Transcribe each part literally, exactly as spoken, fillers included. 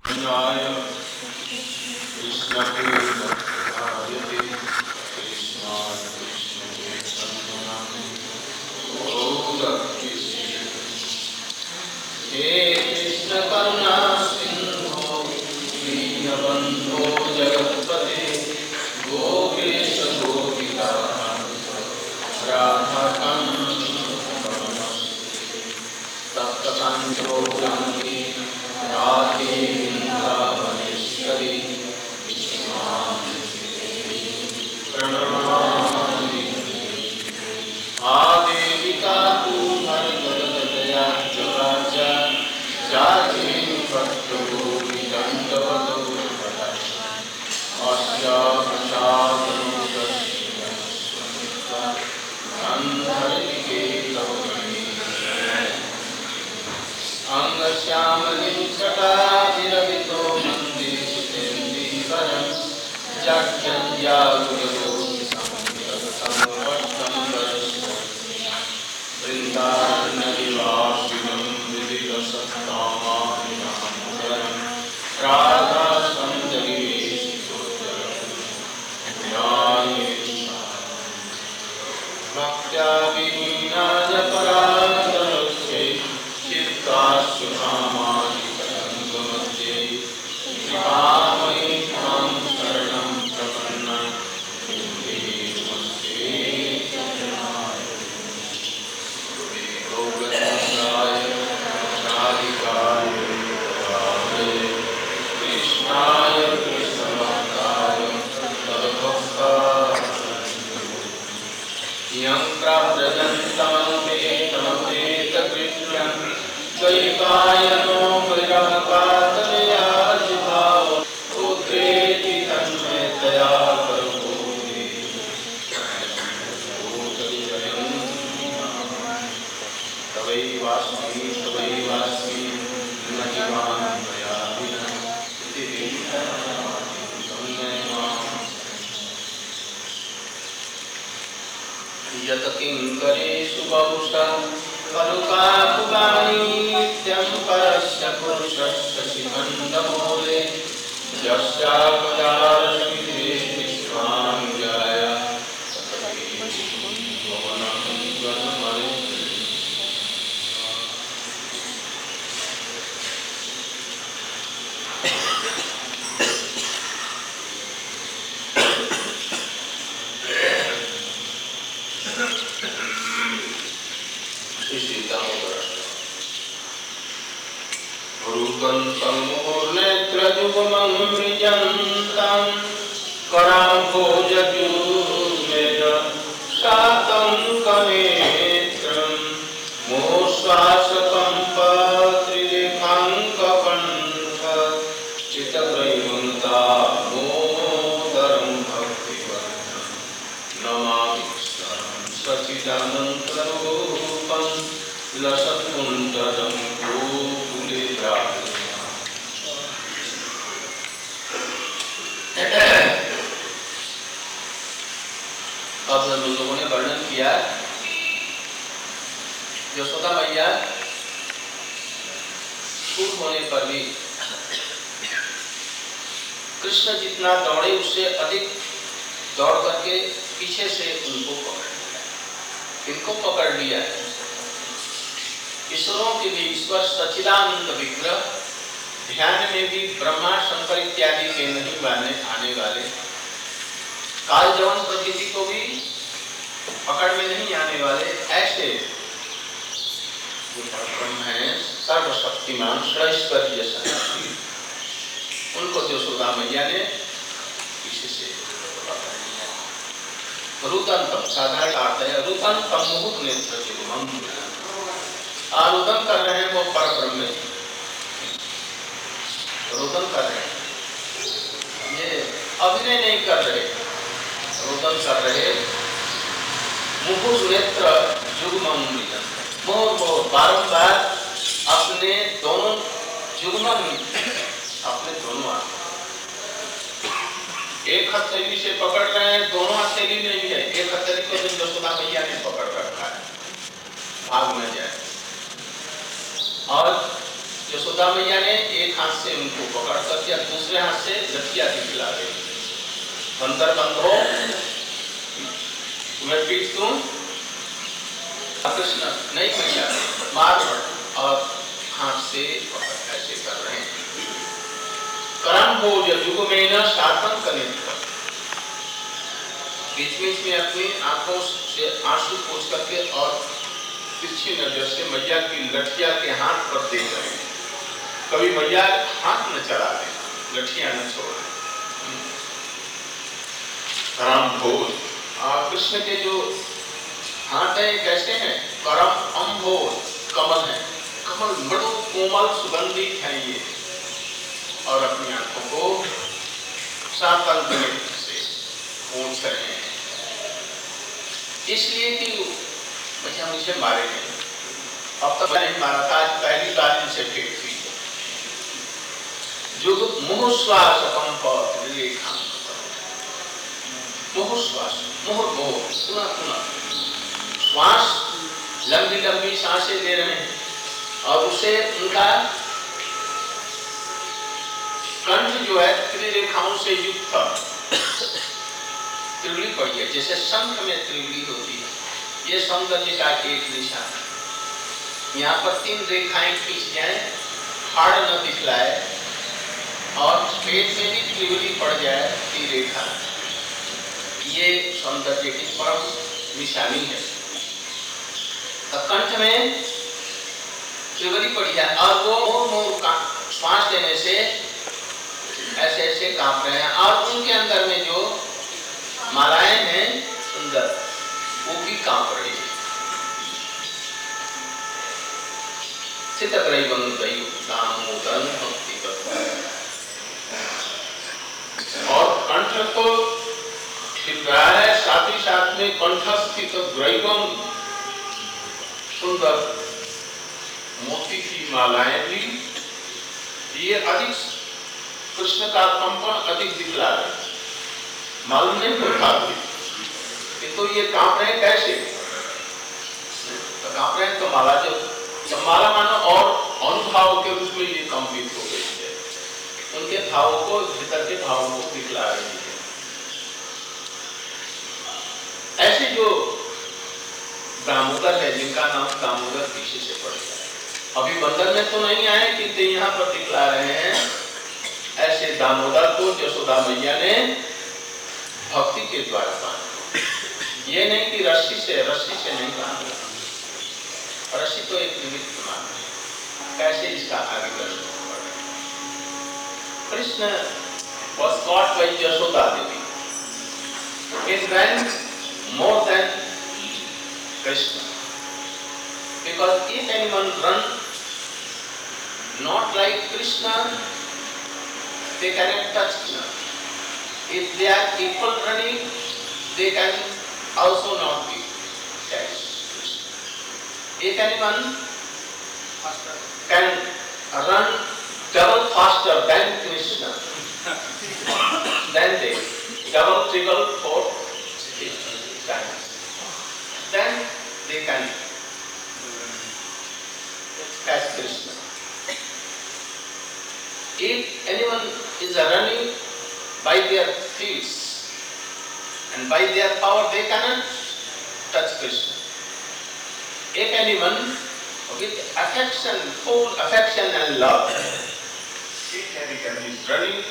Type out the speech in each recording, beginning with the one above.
यशोदा मैया ने एक हाथ से उनको पकड़ करके दूसरे हाथ से लठिया दिखला दे। अंदर बंद हो, तुम्हें पीट दूं, कृष्ण नहीं भैया मार और हाथ से ऐसे कर रहे हैं। करम भोज युग में न शासन करें, बीच बीच में अपनी आंखों से आंसू पोंछ करके और तिरछी नजर से मैया की लठिया के हाथ पर देख रहे हैं। कभी मैया हाथ न चला दे, लठिया न छोड़े। करम भोज, कृष्ण के जो हाथ है कैसे हैं? करम अम्भोज, कमल है, कमल मृदु कोमल सुगंधित है ये, और अपनी आंखों को सातल से पोंछ रहे हैं, इसलिए कि भैया मुझे मारे नहीं, अब तक नहीं मारा था, आज पहली बार इनसे भेंट हुई। जो मुह श्वास कंप रेखा, मुह श्वास, मुह मोह, सुना सुना श्वास, लंबी लंबी सांसें ले रहे हैं और उसे उनका कंठ जो है त्रिरेखाओं से युक्त त्रिवली पड़ी है, जैसे शंख में त्रिवली होती है। ये सौंदर्य का एक निशान है। यहाँ पर तीन रेखाएं खींच जाए, हाड़ न दिखलाए और पेट में भी त्रिवली पड़ जाए, त्रिरेखा, ये सौंदर्य की परम निशानी है। कंठ में त्रिवली पड़ी है और वो मोर मोर का श्वास लेने से ऐसे ऐसे कांप रहे हैं, और उनके अंदर में जो मालाएं हैं सुंदर, वो भी कांप रही है। और कंठ को छिप रहा है, साथ ही साथ में कंठस्थित ग्रैवम, सुंदर मोती की मालाएं भी, ये अधिक कृष्ण का कंपन अधिक दिखला रहे, मालूम नहीं होता किंतु ये कांप रहे कैसे? तो कांप रहे तो माला जो, जब माला मानो और अनुभाव के रूप में ये कंपित हो गई है, उनके भावों को, भीतर के भावों को दिखला रही है। ऐसे जो दामोदर है, जिनका नाम दामोदर पीछे से पड़ता है, अभी बंदर में तो नहीं आए किंतु यहाँ पर दिखला रहे हैं। ऐसे दामोदर को यशोदा मैया ने भक्ति के द्वारा बांधा, ये नहीं कि रस्सी से, रस्सी से नहीं बांधा, रस्सी तो एक निमित्त मात्र है। कैसे इसका आगे दर्शन Krishna was caught by Yashoda Devi. It ran more than Krishna, because if anyone run not like Krishna, they cannot touch Krishna. If they are equal running, they can also not be touched. If anyone can run double faster than Krishna, then they double, triple, four times. Then they can catch Krishna. If anyone is running by their feet and by their power, they cannot touch Krishna. If anyone with affection, full affection and love, if anyone is running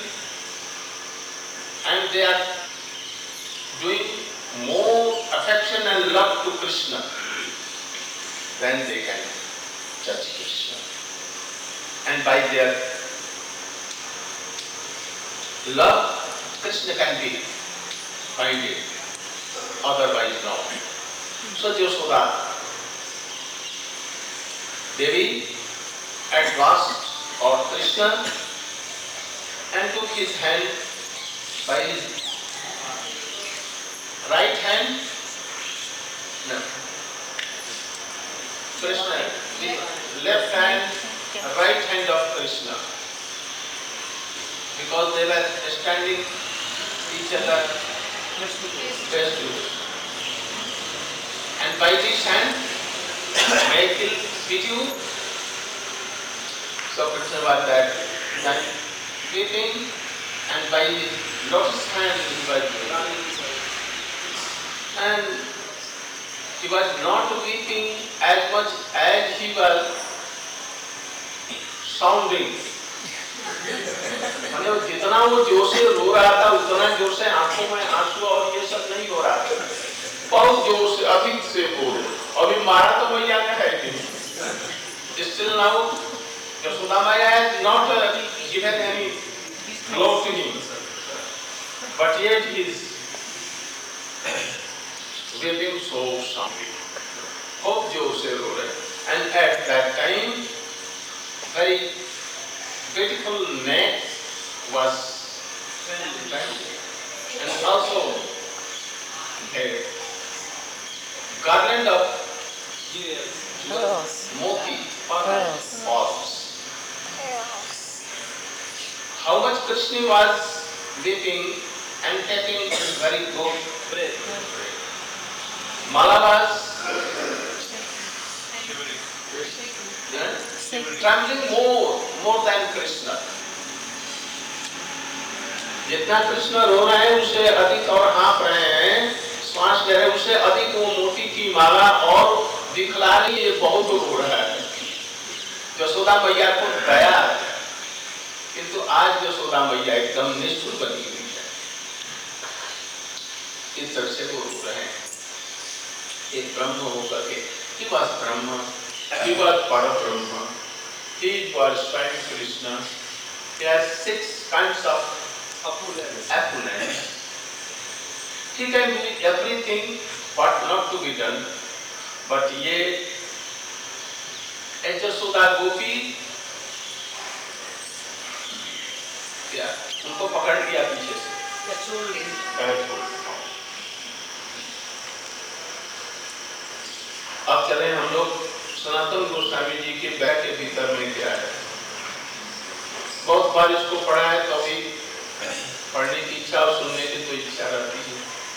and they are doing more affection and love to Krishna, then they can touch Krishna. And by their love, Krishna can be finded, otherwise no. So Yashoda Devi advanced on Krishna and took his hand by his right hand. No. Krishna, the left hand, right hand of Krishna. Because they were standing each other face to face. And by this hand, may I kill, beat you? So Krishna was that and weeping, and by his lotus hand he was weeping. And he was not weeping as much as he was sounding. माने जितना वो जोर से रो रहा था उतना जोर से आंखों में आंसू और ये सब नहीं हो रहा था, बहुत जोर से अधिक से बोल। अभी मारा तो मैया का है नहीं, still now Yashoda Maya has not uh, given any blow to him, but yet he is weeping so softly, बहुत जोर से रो रहे। And at that time very beautiful neck was and also a garland of moti pearls. How much Krishna was weeping and taking very good breath. Mala was trembling more, more than Krishna. जितना कृष्ण रो रहे हैं उससे अधिक और हाँफ रहे हैं, श्वास ले रहे हैं उससे अधिक वो मोती की माला और दिखला रही है, बहुत रो रहा है। यशोदा मैया को दया है, किंतु आज यशोदा मैया एकदम निष्ठुर बनी हुई है, इस तरह से वो रो रहे हैं। एक ब्रह्म होकर के, he was Brahma, he was Parabrahma, he was Swami Krishna. He has six kinds of opulence. He can do everything what not to be done, but ये यशोदा गोपी क्या उनको पकड़ लिया पीछे से। अब चले हम लोग सनातन गोस्वामी जी के बैग के भीतर में क्या है। बहुत बार इसको पढ़ा है, कभी पढ़ने की इच्छा और सुनने की तो इच्छा रहती है।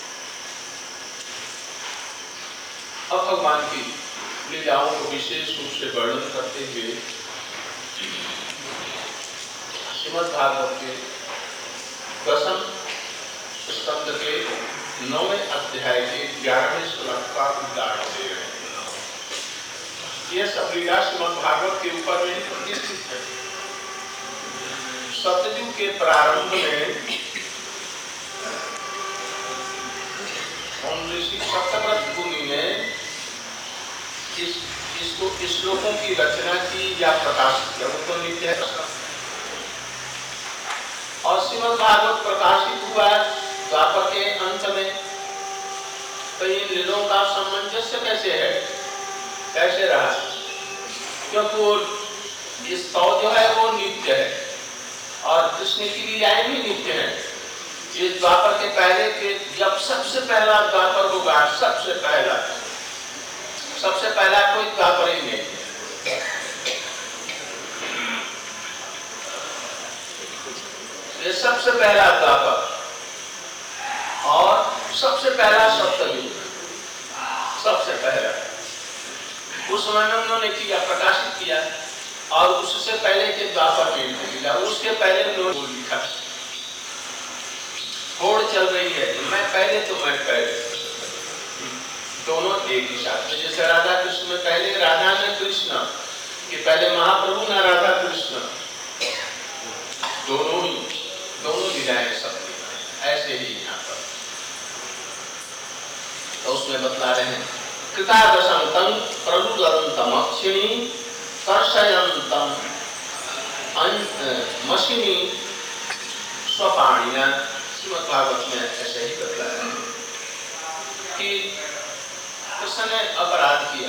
अब भगवान की लीलाओं को विशेष रूप से वर्णन करते हुए श्रीमद् भागवत के दसम स्कंद के नौवें अध्याय के ग्यारहवें श्लोक का उदाहरण दे रहे हैं। यह सब लीला श्रीमद् भागवत के ऊपर में प्रतिष्ठित है। सतयुग के प्रारंभ में ऋषि सत्यव्रत मुनि ने इस इसको श्लोकों की रचना की या प्रकाशित किया, वो तो नित्य है। और श्रीमद् भागवत प्रकाशित हुआ द्वापर के अंत में, तो इन लीलों का सामंजस्य कैसे है, कैसे रहा? क्योंकि वो इस सौ जो है वो नित्य है और कृष्ण की लीलाएं भी नित्य हैं। इस द्वापर के पहले के जब सबसे पहला द्वापर होगा, सबसे पहला सबसे पहला कोई द्वापर ही नहीं, ये सबसे पहला द्वापर और सबसे पहला सप्तयुग, सबसे पहला उस समय में उन्होंने किया, प्रकाशित किया। और उससे पहले के द्वापर में लिखा, उसके पहले उन्होंने लिखा। होड़ चल रही है, मैं पहले तो मैं पहले, दोनों एक ही साथ में। जैसे राधा कृष्ण में पहले राधा में कृष्ण, कि पहले महाप्रभु ना राधा कृष्ण, दोनों ही दोनों लीलाएं सब ऐसे ही यहाँ पर। तो उसमें बतला रहे हैं कृतादशंतं प्रलुदन्तमक्षिणी कर्षयन्तं मशीनी स्वपाणिना। श्रीमद् भागवत में ऐसे ही बतलाया है कि कृष्ण ने अपराध किया,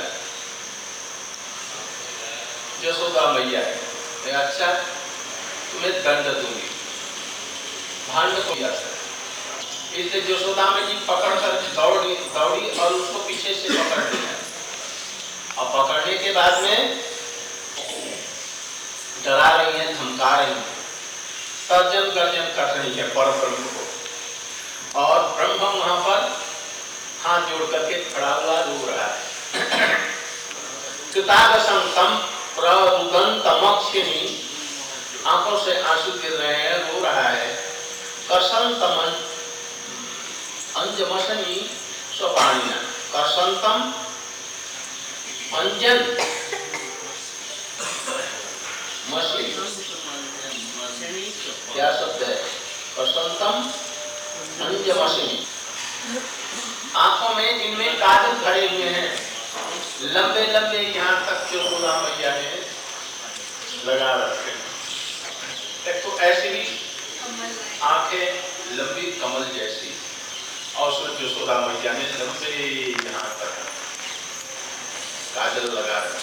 यशोदा मैया है, अच्छा तुम्हें दंड दूंगी, भांड को किया था। इसलिए यशोदा में जी पकड़ कर दौड़ी दौड़ी और उसको पीछे से पकड़ लिया, और पकड़ने के बाद में डरा रही है, धमका रही है, तर्जन गर्जन कर रही है परब्रह्म को। और ब्रह्म वहां पर हाथ जोड़ करके खड़ा हुआ रो रहा है। कृतादशंतं प्ररुदन्तमक्षिणी आंखों से आंसू गिर रहे हैं, रो रहा है। कर्षन्तम अंजमशनी स्वपाणिना। कर्षन्तम अंजन मशीन क्या शब्द है? कर्षन्तम अंजमशनी। आंखों में जिनमें काजल भरे हुए हैं, लंबे लंबे यहाँ तक जो यशोदा मैया ने लगा रखे। एक तो ऐसी ही आंखें लंबी कमल जैसी, और उसमें यशोदा मैया ने लंबे यहाँ तक काजल लगा रखे।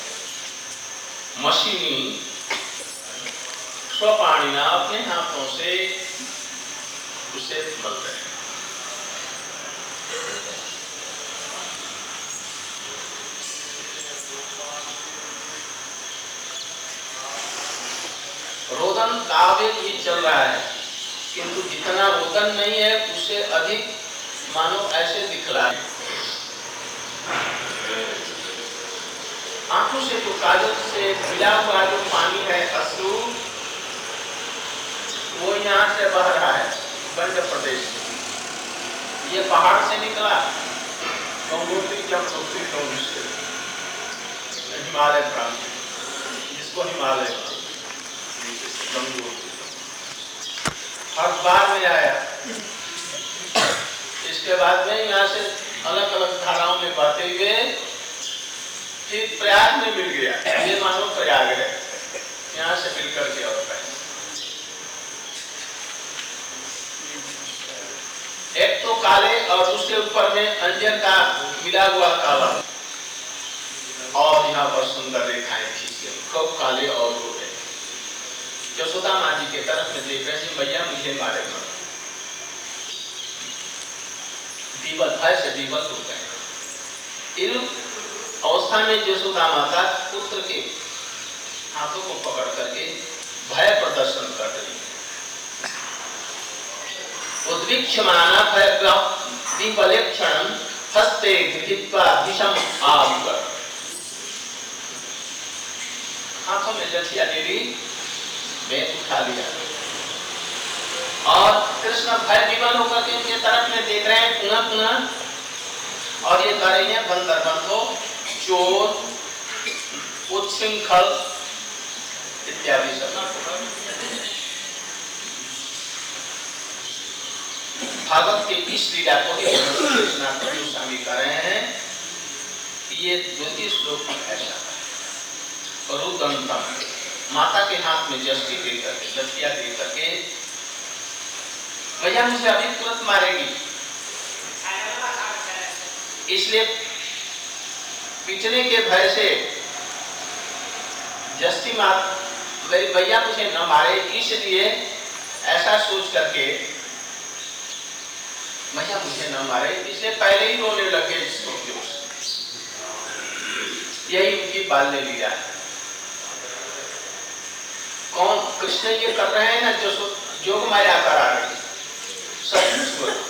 मशीनी स्वपाणिना, अपने हाथों से उसे मल रहे हैं। रोदन काव्य भी चल रहा है, किंतु जितना रोदन नहीं है उससे अधिक मानो ऐसे दिख रहा है। आंखों से जो काजल से मिला हुआ जो पानी है अश्रु, वो यहाँ से बह रहा है बंद प्रदेश। ये पहाड़ से निकला गंगोत्री जमुनोत्री से हिमालय प्रांत, जिसको हिमालय हर बार में आया। इसके बाद में यहाँ से अलग अलग धाराओं में बहते हुए फिर प्रयाग में मिल गया। ये मानो प्रयाग है, यहाँ से मिलकर के और एक तो काले और उसके ऊपर में अंजन का मिला हुआ काला, और यहाँ पर सुंदर रेखाएं खींची, खूब काले और गोरे। यशोदा माँ जी के तरफ में देख रहे हैं, मैया मुझे मारेगा। दीवल भय से दीवल हो गए। इन अवस्था में यशोदा माता पुत्र के हाथों को पकड़ करके भय प्रदर्शन कर रही है। उद्विक्षमाना विपलेक्षणं हस्ते गृहीत्वा भीषम आविवर। हाथों में लठिया ले ली, बेत उठा लिया, और कृष्ण भय विवल होकर के उनके तरफ में देख रहे हैं पुनः पुनः, और ये कह रही है बंदर बंधो, चोर, उच्छृंखल इत्यादि सब। भागवत के इस लीला को कृष्ण स्वामी कर रहे हैं। ये ज्योतिष श्लोक ऐसा है। रुदंतम, माता के हाथ में जस्ती देकर के, लठिया देकर के, भैया मुझे अभी तुरंत मारेगी, इसलिए पीटने के भय से जस्ती मात भैया मुझे न मारे, इसलिए ऐसा सोच करके भैया मुझे न मारे, इसलिए पहले ही रोने लगे। यही उनकी बाल्य लीला है। कौन? कृष्ण ये कर रहे हैं ना, जो जोग माया करा रही सब,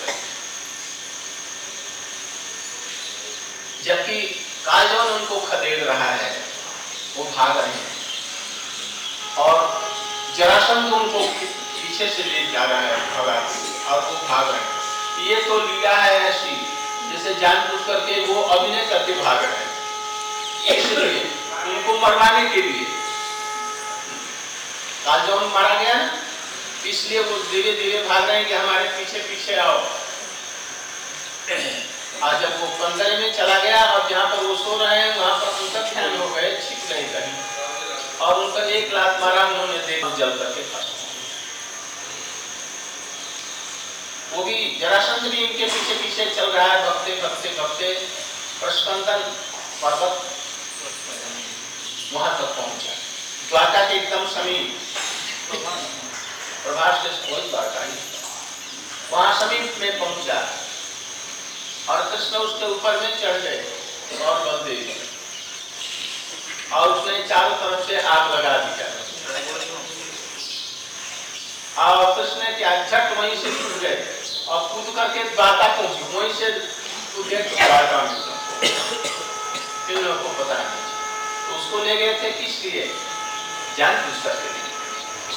जबकि काजौन उनको खदेड़ रहा है, वो भाग रहे हैं, और जरासंध उनको पीछे से ले जा रहा है भगा, और वो भाग रहे हैं। ये तो लीला है ऐसी जैसे जानबूझ करके वो अभिनय करके भाग रहे हैं, इसलिए उनको मरवाने के लिए। कालजौन मारा गया, इसलिए वो धीरे धीरे भाग रहे हैं कि हमारे पीछे पीछे आओ। आज जब वो पंद्रह में चला गया, और जहाँ पर वो सो रहे हैं वहां पर उनका ध्यान हो गए, छिप नहीं कहीं, और उनका एक लात मारा, उन्होंने देख जल करके फंस। वो भी जरासंध भी इनके पीछे पीछे चल रहा है, भगते भगते भगते प्रस्कंदन पर्वत वहां तक पहुंचा, द्वारका के एकदम समीप। प्रभास के कोई द्वारका ही, वहां समीप में पहुंचा, और कृष्ण उसके ऊपर में चढ़ गए और बलदेव, और उसने चारों तरफ से आग लगा दिया, और कृष्ण क्या झट वहीं से छूट गए और कूद करके द्वारका पहुंची, वहीं से द्वारका में इन लोगों को पता नहीं। तो उसको ले गए थे किस लिए? जान पूछ करके,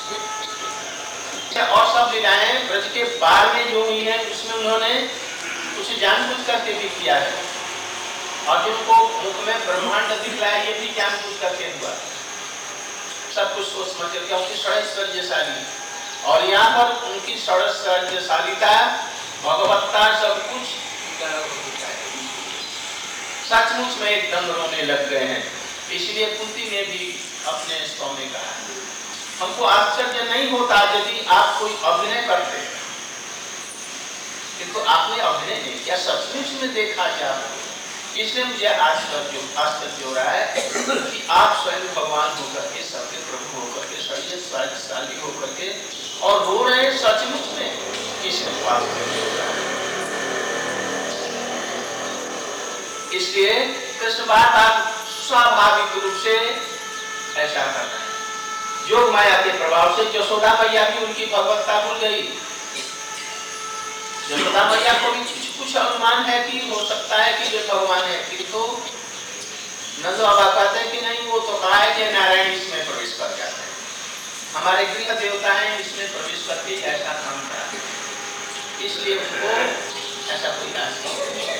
उसके बाद में जो हुई है उसमें उन्होंने उसे जानबूझ करके भी किया है। अर्जुन को मुख में ब्रह्मांड दिखलाया, ये भी जानबूझ करके हुआ, सब कुछ सोच समझ करके, उनकी षड्यंत्रशाली। और यहाँ पर उनकी षड्यंत्रशालीता, भगवत्ता, सब कुछ सचमुच में एकदम रोने लग गए हैं। इसलिए कुंती ने भी अपने स्तव में कहा, हमको आश्चर्य नहीं होता यदि आप कोई अभिनय करते, किंतु आपने अभिनय नहीं किया, सचमुच में देखा क्या। इसलिए मुझे आश्चर्य आश्चर्य हो रहा है कि आप स्वयं भगवान होकर के, सबके प्रभु होकर के, षड्यंत्रशाली होकर के और रो रहे हैं सचमुच में। इसलिए कृष्ण बात आप स्वाभाविक रूप से ऐसा करना है। योग माया के प्रभाव से यशोदा मैया भी उनकी भगवत्ता भूल गई। यशोदा मैया को भी कुछ कुछ अनुमान है कि हो सकता है कि ये भगवान है, किंतु नंद बाबा कहते हैं कि नहीं, वो तो कहा है कि नारायण इसमें प्रवेश कर जाते हैं, हमारे गृह देवता हैं, इसमें प्रवेश करके ऐसा काम करा, इसलिए उनको ऐसा कोई नहीं है।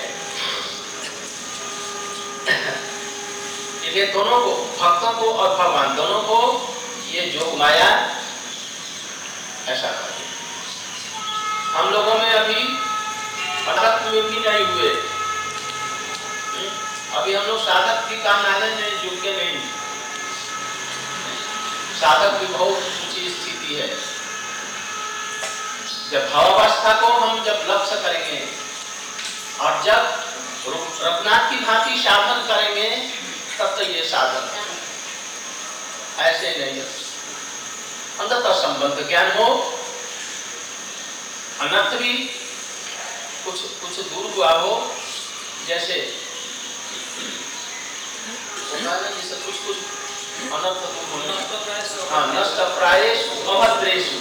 इसलिए दोनों को, भक्तों को और भगवान दोनों को ये जोग माया ऐसा कर। हम लोगों में अभी साधक में भी नहीं हुए, अभी हम लोग साधक की काम नाले में जुड़ के नहीं, साधक की बहुत ऊंची स्थिति है। जब भावावस्था को हम जब लक्ष्य करेंगे और जब रघुनाथ की भांति साधन करेंगे, तब तो ये साधन है, ऐसे नहीं। अंततः संबंध ज्ञान हो, अनर्थ भी कुछ कुछ दूर हुआ हो, जैसे जैसे कुछ कुछ अनर्थ दूर होने, हाँ, नष्ट प्रायेषु अभद्रेषु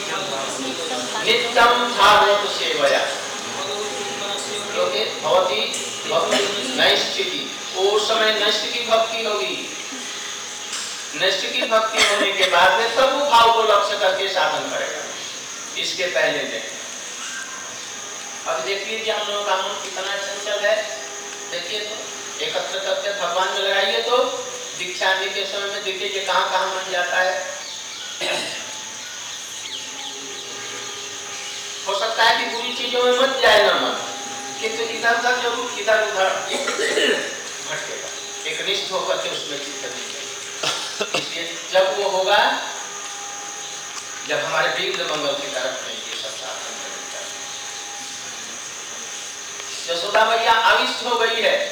नित्यम भागवत सेवया, क्योंकि भवती भक्ति नैष्ठिकी, उस समय नष्ट की भक्ति होगी, नष्ट की भक्ति होने के बाद में तब वो भाव को लक्ष्य करके साधन करेगा, इसके पहले नहीं। अब देख लीजिए हम लोगों का मन कितना चंचल है, देखिए तो एकत्र करके भगवान में लगाइए तो दीक्षा आदि के समय में देखिए कहाँ कहाँ मन जाता है। हो सकता है कि बुरी चीजों में मत जाए ना मन, किंतु इधर उधर जरूर इधर उधर भटकेगा, एक निष्ठ होकर के उसमें चित्त नहीं। इसलिए जब वो होगा, जब हमारे विघ्न मंगल की तरफ नहीं, ये सब साधन करता है। यशोदा मैया आविष्ट हो गई है,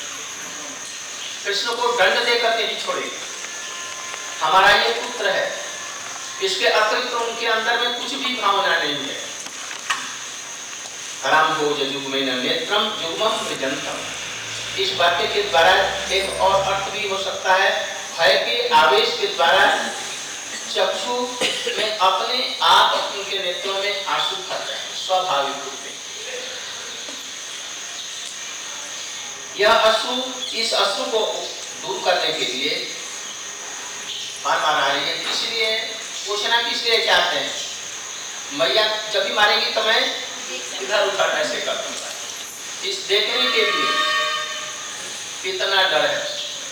कृष्ण को दंड दे करके ही छोड़ेगी, हमारा ये पुत्र है, इसके अतिरिक्त उनके अंदर में कुछ भी भावना नहीं है। राम हो जुग्मे नेत्रम जुग्मम विजंतम, इस वाक्य के द्वारा एक और अर्थ भी हो सकता है, भय के आवेश के द्वारा चक्षु में अपने आप उनके नेत्रों में आंसू भर रहे हैं स्वाभाविक रूप में। यह अश्रु, इस अश्रु को दूर करने के लिए बार बार आ रही है। इसलिए पूछना किस लिए चाहते हैं, मैया जब भी मारेगी तो मैं इधर उधर ऐसे कर दूंगा, इस देखने के लिए कितना डर है।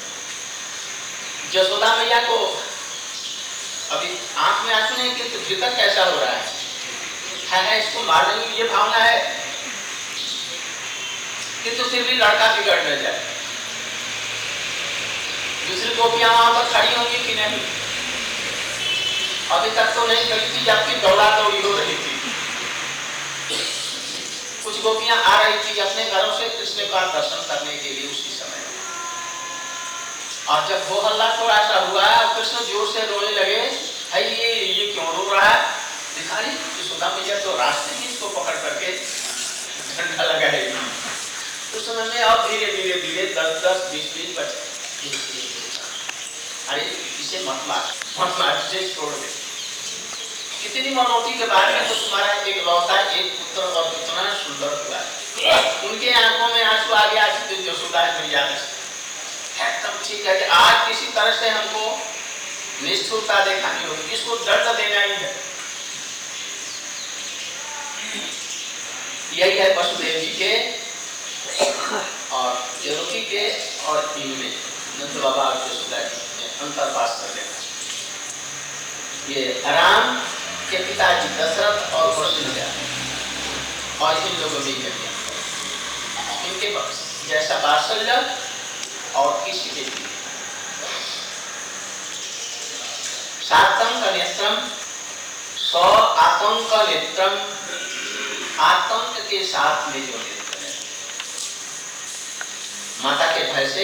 यशोदा मैया को अभी आंख में आंसू नहीं, किंतु भीतर कैसा हो रहा है, है, है इसको मारने की ये भावना है, किंतु फिर भी लड़का बिगड़ न जाए। दूसरी गोपियां वहां पर खड़ी होंगी कि नहीं, अभी तक तो नहीं खड़ी थी, जबकि दौड़ा दौड़ी हो रही थी। कुछ गोपियां आ रही थी अपने घरों से कृष्ण का दर्शन करने के लिए उसी समय, और जब वो हल्ला थोड़ा सा हुआ, कृष्ण जोर से रोने लगे, है ये ये क्यों रो रहा है, भिखारी यशोदा मैया तो रास्ते में इसको पकड़ करके डंडा लगाएगी। उस समय में अब धीरे धीरे धीरे दस दस बीस बीस बचे, अरे इसे मत मार, मत मार, इसे छोड़ दे। कितनी मनोती के बारे में तो तुम्हारा एक लौता एक पुत्र और कितना सुंदर हुआ है, उनके आंखों में आंसू आ गया, यशोदा मैया एकदम ठीक है कि आज किसी तरह से हमको निष्ठुरता दिखानी होगी, इसको दर्द देना ही है। यही है वसुदेव जी के और देवकी के और इनमें नंद बाबा और यशोदा जी में अंतर पास कर लेना। ये राम के पिताजी दशरथ और कौशल्या और इन लोगों में कन्या, इनके जैसा वात्सल्य और किसी के भी सातंक नेत्रम सौ आतंक नेत्रम, आतंक के साथ में जो नेत्र है, माता के भय से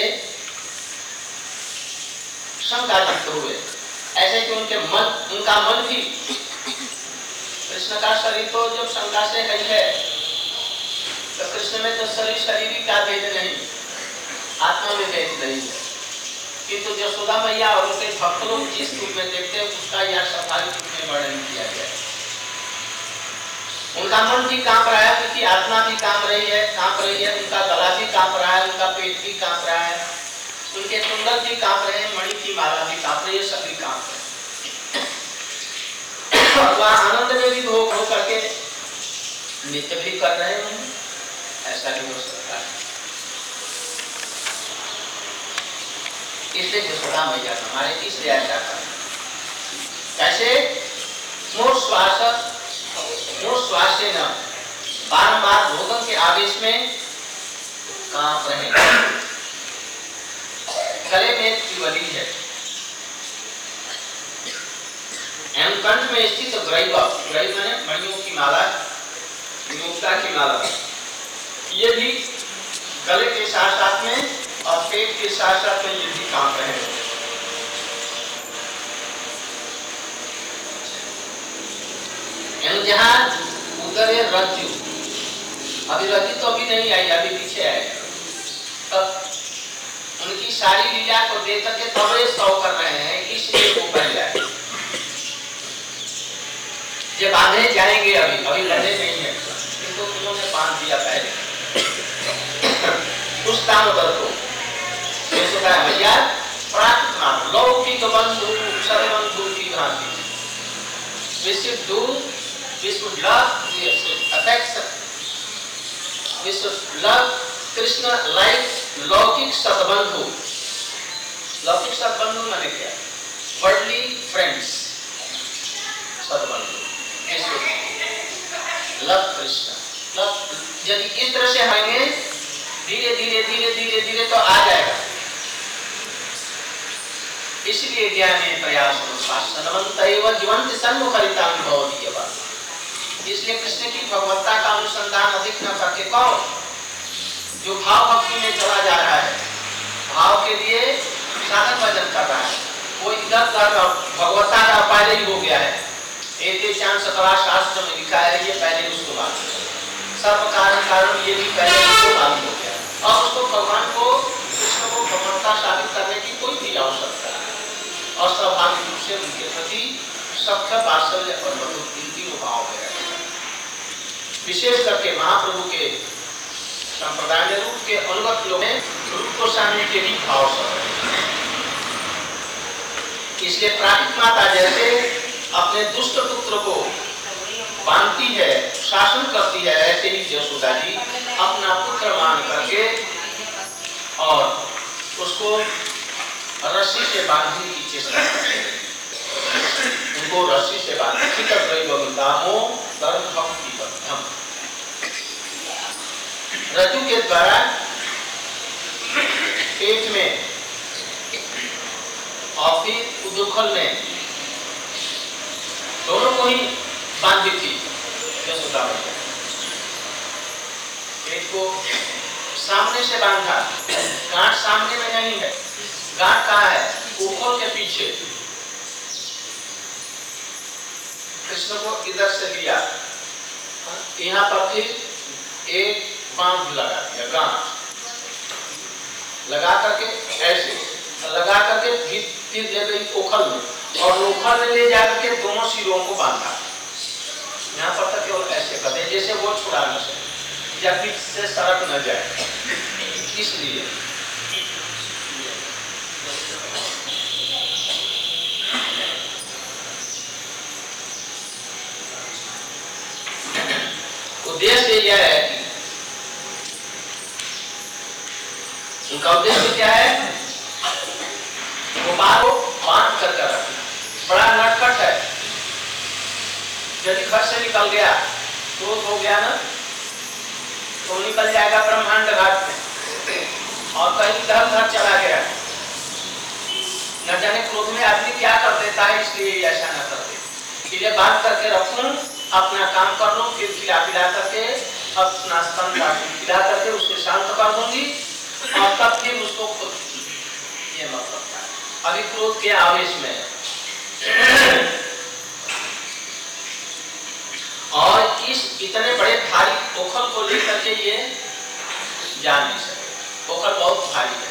शंकाचित हुए, ऐसे कि उनके मन उनका मन भी, कृष्ण का शरीर तो जब शंका से है, है तो कृष्ण में तो शरीर शरीर का भेद नहीं, आत्मा में भेद नहीं है, किंतु यशोदा मैया और उनके भक्त लोग जिस रूप में देखते हैं उसका यह स्वाभाविक रूप में वर्णन किया गया है। उनका मन भी कांप रहा है, उनकी आत्मा भी कांप रही है कांप रही है उनका गला भी कांप रहा है, उनका पेट भी कांप रहा है, उनके कुंडल भी कांप रहे हैं, मणि की माला भी कांप रही है, सभी कांप रहे हैं। और आनंद में भी भोग हो करके नृत्य भी कर रहे हैं, ऐसा भी हो सकता है। इसलिए यशोदा मैया हमारे इसलिए ऐसा कर कैसे मोर श्वास मोर श्वास से न बारंबार भोगन के आवेश में कांप रहे हैं। गले में त्रिवली है, कंठ में स्थित ग्रैव, ग्रैव माने मणियों की माला, मुक्ता की माला, ये भी गले के साथ साथ में और पेट के साथ साथ में ये भी कांप रहे हैं। जहाँ उधर है रज्जु, अभी रज्जु तो अभी नहीं आई, अभी पीछे आएगा, तब उनकी सारी लीला को देख करके थोड़े सौ कर रहे हैं, इसलिए वो बन जाए। ये बांधे जाएंगे, अभी अभी बंधे नहीं है, किंतु तो उन्होंने बांध दिया पहले उस दामोदर को। भैया प्रार्थना लौकिक बंधु सर्वबंधु की भांति, we should do, we should love, we should affect, we should love Krishna like लौकिक सद्बंधु। लौकिक सद्बंधु माने क्या? वर्ल्डली फ्रेंड्स सद्बंधु। लव कृष्ण, लव यदि इस तरह से आएंगे धीरे धीरे धीरे धीरे धीरे तो आ जाएगा। इसलिए ज्ञाने प्रयास शासनवंत एवं जीवंत सन्मुखरितां भवति यवा। इसलिए कृष्ण की भगवत्ता का अनुसंधान अधिक न करके कौन जो भाव भक्ति में चला जा रहा है, भाव के लिए साधन भजन कर रहा है, वो इधर कर भगवत्ता का पहले ही हो गया है। एते चांद सकला शास्त्र में लिखा है, ये पहले उसको मालूम है, सर्व कारण कारण ये भी पहले उसको मालूम हो गया। और उसको भगवान को कृष्ण को भगवत्ता साबित करने की कोई भी आवश्यकता है, और स्वाभाविक रूप से उनके प्रति सख्य वात्सल्य और मधुर तीनों भाव में रहता है। विशेष करके महाप्रभु के संप्रदाय रूप के अनुगत लोग हैं, रूप गोस्वामी के भी भाव सब। इसलिए प्राकृत माता जैसे अपने दुष्ट पुत्र को बांधती है, शासन करती है, ऐसे ही यशोदा जी अपना पुत्र मान करके और उसको रस्सी से बांधने की चेष्टा करते हैं। उनको रस्सी से बांधने रज्जु के द्वारा पेट में और फिर उदुखल में दोनों को ही बांधी थी यशोदा मैया। पेट को सामने से बांधा, गांठ सामने में नहीं है, गांठ कहाँ है? उखल के पीछे। कृष्ण को इधर से लिया, यहाँ पर फिर एक बांध लगा दिया, गांठ लगा करके ऐसे लगा करके फिर फिर ले गई ओखल में, और ओखल में ले जाकर के दोनों सिरों को बांधा। यहाँ पर तक केवल ऐसे करते जैसे वो छुड़ा न सके या पीठ से सड़क न जाए, इसलिए उद्देश्य यह है कि उनका उद्देश्य क्या है? गोपाल को बांध कर रखना। बड़ा नटखट है, यदि घर से निकल गया, क्रोध हो गया ना, तो निकल जाएगा ब्रह्मांड घाट में और कहीं इधर उधर चला गया। न जाने क्रोध में आदमी क्या कर देता है, इसलिए ऐसा न करते। इसलिए बांध करके रखूं, अपना काम कर लूं, फिर खिला पिला करके अपना स्तन खिला करके उसको शांत कर दूंगी और तब फिर उसको खुद, ये मतलब था। अभी क्रोध के आवेश में और इस इतने बड़े भारी पोखर को लेकर के ये जा नहीं सके। पोखर बहुत भारी है।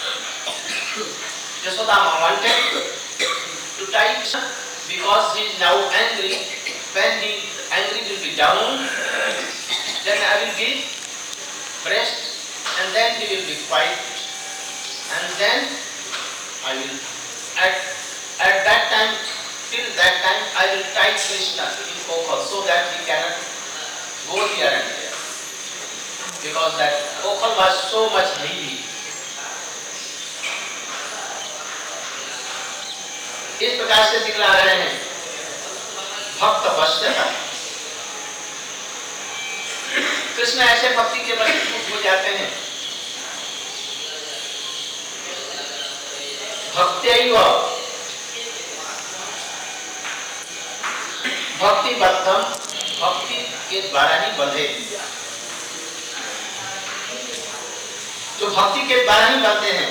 Yashoda wanted to tie because he is now angry. When he angry will be down, then I will give breast, and then he will be quiet, and then I will at at that time, till that time I will tie Krishna in pokhar so that he cannot go here and there, because that pokhar was so much heavy. इस प्रकार से दिखला रहे हैं भक्त वश्यता। कृष्ण ऐसे भक्ति के वश हो जाते हैं। भक्त्यैव भक्ति बद्धम, भक्ति के द्वारा ही बंधे। जो भक्ति के द्वारा ही बंधे हैं,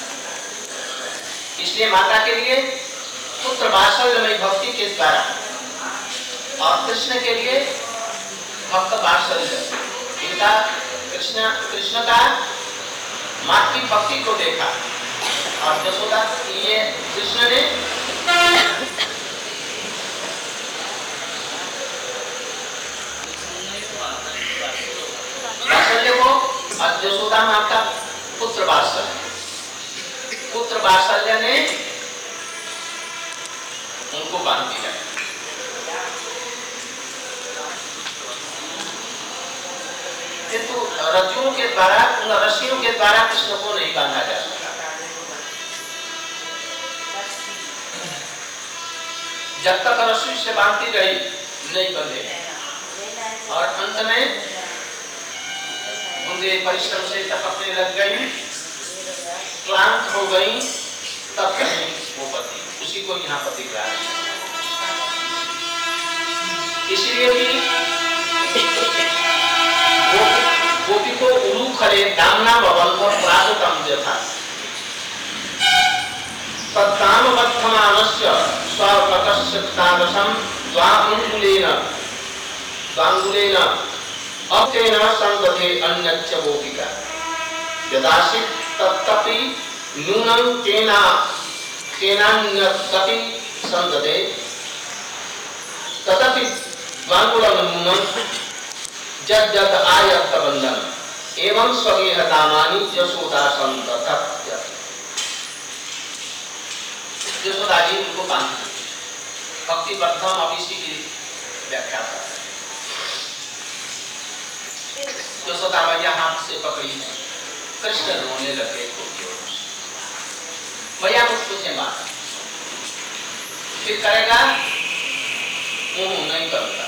इसलिए माता के लिए पुत्र वात्सल्यमयी भक्ति के द्वारा और कृष्ण के लिए भक्त वात्सल्य। इनका कृष्ण कृष्ण का मातृ भक्ति को देखा और यशोदा ये कृष्ण ने वात्सल्य को और यशोदा माता पुत्र वात्सल्य, पुत्र वात्सल्य ने उनको बांध दिया। किंतु रज्जुओं के द्वारा, उन रस्सियों के द्वारा कृष्ण को नहीं बांधा जा सकता। जब तक रस्सी से बांधती रही नहीं बंधे, और अंत में उनके परिश्रम से टपकने लग गई, क्लांत हो गई, तब कहीं वो पति, उसी को यहाँ पर दिख रहा है। इसलिए भी गोपी को उलू खरे दामना बबंध प्रागतम जथा तत्काम बद्धमानस्य स्वकटस्य तादृशम द्वांगुलेन द्वांगुलेन अतेन संदधे अन्यच्च गोपिका यदासि तत्तपि नूनं तेना केनान्यतपि संदधे तदपि द्वांगुलं नूनं जद जद आयत बंधन एवं स्वगेह दामानि यशोदा संततत्य। यशोदा जी उनको बांध भक्ति प्रथम अब इसी की व्याख्या कर रहे हैं। यशोदा मैया हाथ से पकड़ी है, कृष्ण रोने लगे खूब जोर से। मैया मुझको से मारा, फिर करेगा वो नहीं करूंगा।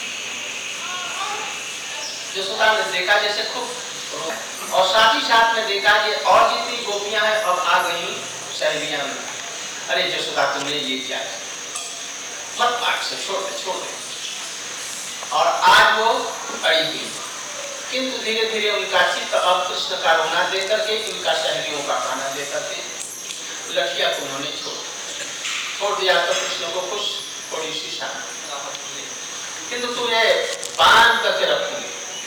यशोदा ने देखा जैसे खूब, और साथ ही साथ में देखा कि और जितनी गोपियां हैं अब आ गई सहेलियां में। अरे यशोदा तुमने ये क्या है, मत पाठ से छोड़ दे छोड़ दे। और आज वो अड़ी हुई, किंतु धीरे धीरे उनका चित्त अब कृष्ण का रोना दे करके, इनका सहेलियों का खाना दे करके लठिया को उन्होंने छोड़ छोड़ दिया। तो कृष्ण को खुश थोड़ी सी शांति, किंतु तुम्हें बांध करके रखूंगी।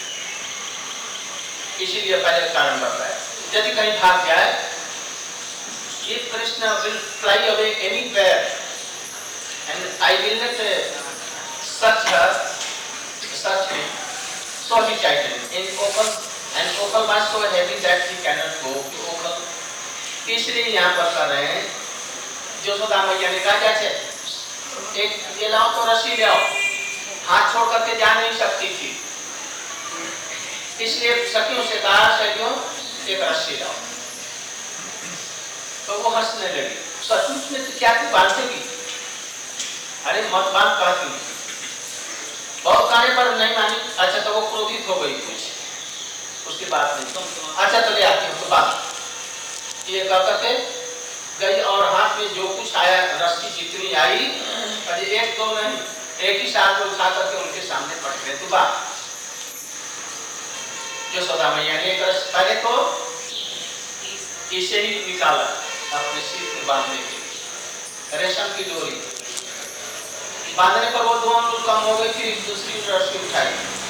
इसीलिए पहले कारण बताया, यदि कहीं भाग जाए, if Krishna will fly away anywhere and I will not search her, search him, so he tightened. In Okal, and Okal was so heavy that he cannot go to Okal. इसलिए यहाँ पर कर रहे हैं, यशोदा मैया ने कहा जैसे एक ये लाओ तो रस्सी ले आओ, हाथ छोड़ करके जा नहीं सकती थी, इसलिए सखियों से कहा सखियों एक रस्सी लाओ। तो वो हंसने लगी, सचमुच में तो क्या तू बांधेगी? अरे मत बांध कहती, बहुत कहने पर नहीं मानी। अच्छा तो वो क्रोधित हो गई कुछ, उसकी बात नहीं तुम अच्छा तो ले आती हूँ तो बात ये कह करके गई और हाथ में जो कुछ आया रस्सी जितनी आई अरे एक दो नहीं एक ही साथ में उठा करके उनके सामने पट गए। तो बात यशोदा मैया ने पहले तो इसे ही निकाला अपने सिर में बांधने के लिए, रेशम की डोरी बांधने पर वो दो अंगुल कम हो गई, फिर दूसरी रस्सी उठाई,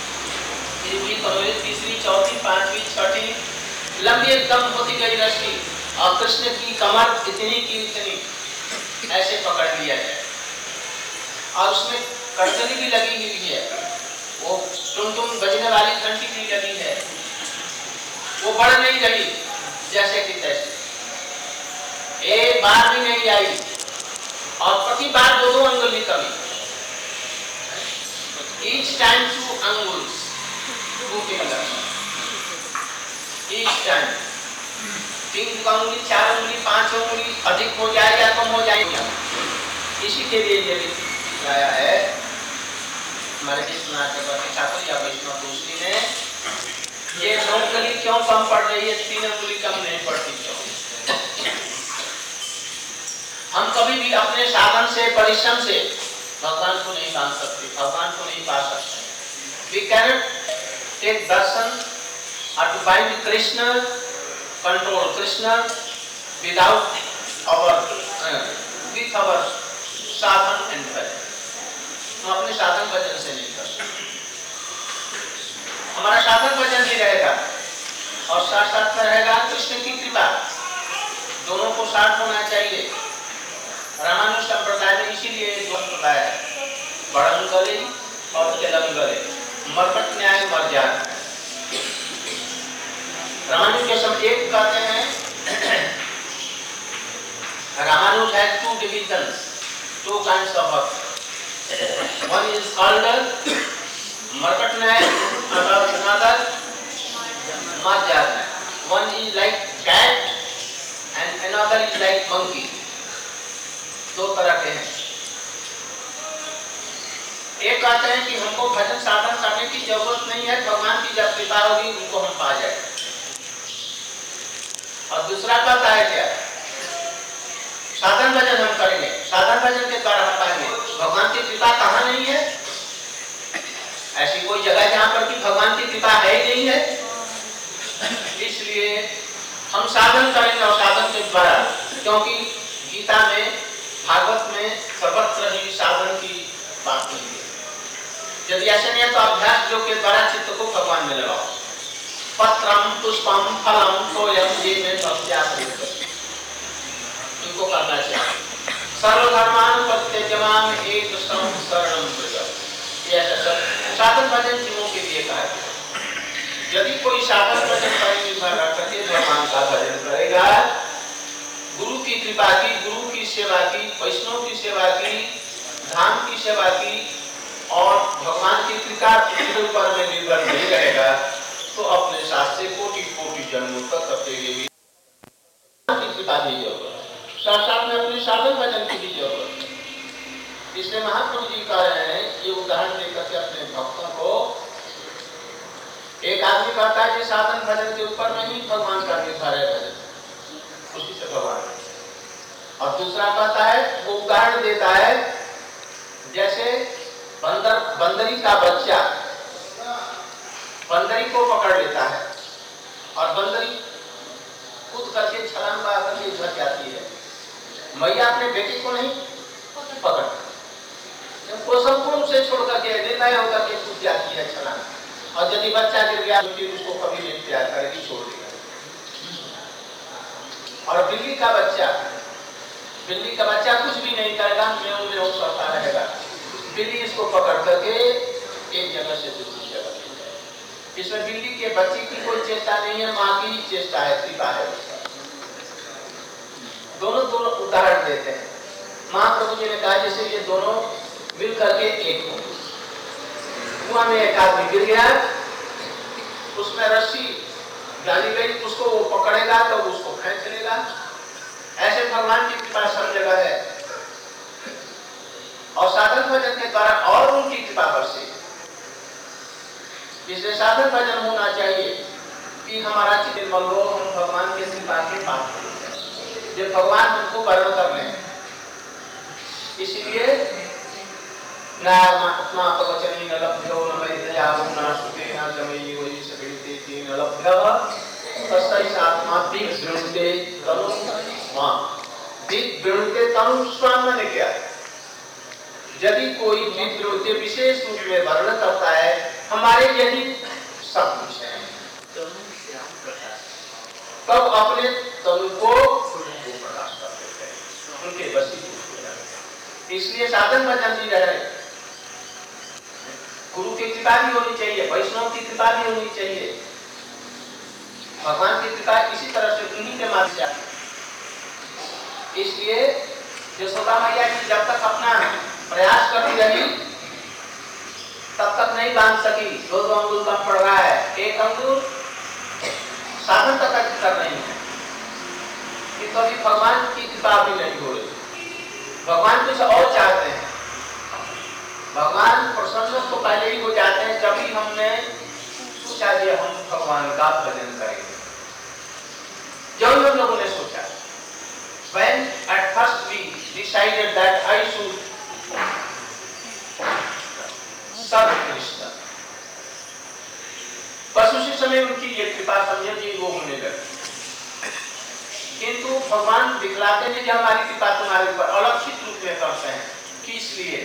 तीसरी चौथी पांचवी छठी लंबी एकदम होती गई रस्सी और कृष्ण की कमर इतनी की इतनी ऐसे पकड़ लिया जाए और उसमें कटनी भी लगी हुई है, वो टुन टुन बजने वाली घंटी भी लगी है, वो बढ़ नहीं रही जैसे कि तैसे, एक बार भी नहीं आई और प्रति बार दो दो अंगुली कमी, each time two angles, two fingers, each time तीन अंगुली चार अंगुली पांच अंगुली अधिक हो जाए या कम हो जाएगा, इसी के लिए ये भी आया है हमारे ठाकुर या वैष्णव दूसरी ने ये दो अंगुली क्यों कम पड़ रही है, तीन अंगुली कम नहीं पड़ती क्यों? हम कभी भी अपने साधन से परिश्रम से भगवान को नहीं मान सकते, भगवान को नहीं पा सकते। We cannot take darshan or to bind Krishna, control Krishna without our uh, with our साधन and bhajan. हम अपने साधन भजन से नहीं कर सकते, हमारा साधन भजन ही रहेगा और साथ साथ में रहेगा कृष्ण की कृपा, दोनों को साथ होना चाहिए। रामानुज संप्रदाय में इसीलिए दो संप्रदाय है, बड़ंगले और तेलंगले, मरकट न्याय मर्यादा। रामानुज के सब एक कहते हैं Ramanuj has two divisions, two kinds of bhakti. One is called मरकट न्याय, another मर्यादा. One is like cat and another is like monkey. दो तरह के हैं। एक कहते हैं कि हमको भजन साधन करने की जरूरत नहीं है, भगवान की जब कृपा होगी उनको हम पा जाए। और दूसरा कहता है क्या, साधन भजन हम करेंगे, साधन भजन के द्वारा हम पाएंगे, भगवान की कृपा कहाँ नहीं है? ऐसी कोई जगह जहाँ पर कि भगवान की कृपा है ही नहीं है। इसलिए हम साधन करेंगे और साधन के द्वारा, क्योंकि गीता में भागवत में सर्वत्र ही साधन की बात नहीं है। यदि ऐसे नहीं है तो अभ्यास योग के द्वारा चित्त को भगवान में लगाओ। पत्रम पुष्पम फलम तोयम ये में भक्त्यास इनको करना चाहिए। सर्वधर्मान प्रत्यजमान एक शरणम व्रजम, ये ऐसा साधन भजन जीवों के लिए कहा है। यदि कोई साधन भजन पर निर्भर करके भगवान का भजन करेगा, गुरु की कृपा की, गुरु की सेवा की, वैष्णव की सेवा की, धाम की सेवा की और भगवान की कृपा के ऊपर में निर्भर नहीं रहेगा तो अपने साथ से कोटि कोटि जन्मों तक कटेंगे भी की कृपा की जरूरत, साथ साथ में अपने साधन भजन की भी जरूरत। इसलिए महाप्रभु जी कह रहे हैं ये उदाहरण देकर के अपने भक्तों को, एक आदमी कहता है कि साधन भजन के ऊपर में ही भगवान का निर्भर है भजन, उसी से भगवान, और दूसरा कहता है वो उदाहरण देता है जैसे बंदर बंदरी का बच्चा बंदरी को पकड़ लेता है और बंदरी कूद करके छलांग लगा करके उधर जाती है, मैया अपने बेटे को नहीं पकड़, वो संपूर्ण से छोड़ करके निर्णय होकर के कूद जाती है छलांग, और यदि बच्चा गिर गया तो फिर उसको कभी नहीं प्यार करेगी, छोड़ देगा। और बिल्ली का बच्चा बिल्ली का बच्चा कुछ भी नहीं करेगा, म्याऊं म्याऊं करता रहेगा, बिल्ली इसको पकड़ करके एक जगह से दूसरी जगह ले जाए। इसमें बिल्ली के बच्चे की कोई चेष्टा नहीं है, माँ की चेष्टा है, कृपा है। दोनों दोनों उदाहरण देते हैं। महाप्रभु जी ने कहा जैसे ये दोनों मिल करके एक हो, कुआं में एक आदमी गिर गया में रस्सी डाली गई, उसको वो पकड़ेगा तो उसको खींच लेगा। ऐसे भगवान की कृपा सब जगह है और साधन भजन के द्वारा और उनकी कृपा बरसे। इसलिए साधन भजन होना चाहिए कि हमारा चित्त निर्मल हो, हम भगवान के कृपा के पात्र हो जाए, जब भगवान हमको वर्ण कर लें। इसलिए नात्मापवचनेन लभ्यो न वैद्याहो न सुखेन जमयि वै सकृते तेन लभ्यः तस्यै आत्मा दिग्वृणुते तनु स्वाम। दिग्वृणुते तनु स्वाम माने क्या? यदि कोई दिग्वृणुते विशेष रूप में वर्ण करता है, हमारे यही सब कुछ है, तब अपने तनु को प्रकाश कर देते हैं, उनके वशीभूत हो जाते हैं। इसलिए साधन भजन भी रहे, गुरु की कृपा भी होनी चाहिए, वैष्णव की कृपा भी होनी चाहिए, भगवान की कृपा इसी तरह से उन्हीं के माध्यम से। इसलिए यशोदा मैया जी जब तक अपना प्रयास करती रही तब तक नहीं बांध सकी। दो दो अंगुल कम पड़ रहा है, एक अंगुल साधन तक कर रही है कि तो अभी भगवान की कृपा भी नहीं हो रही। भगवान कुछ और चाहते हैं, भगवान प्रसन्न तो पहले ही हो जाते हैं जब भी हमने सोचा कि हम भगवान का भजन करेंगे। जो हम लोगों ने सोचा, when at first we decided that I should serve Krishna, बस उसी समय उनकी ये कृपा समझे जी वो होने लगी। किंतु भगवान दिखलाते हैं कि हमारी कृपा तुम्हारे ऊपर अलक्षित रूप में करते हैं, कि इसलिए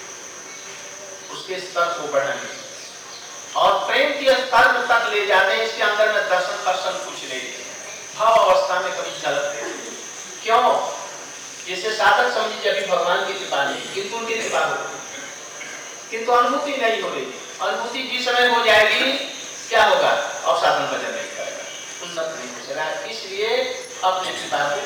उसके स्तर को बढ़ाने और प्रेम के स्तर तक ले जाते हैं। इसके अंदर में दर्शन दर्शन कुछ नहीं है, भाव अवस्था में कभी चलते हैं। क्यों? जैसे साधक समझी जब भगवान की कृपा नहीं, किंतु उनकी कृपा हो, किंतु अनुभूति नहीं हो रही। अनुभूति जिस समय हो जाएगी क्या होगा? और साधन भजन नहीं करेगा, उन्नत नहीं हो सकेगा। इसलिए अपने कृपा को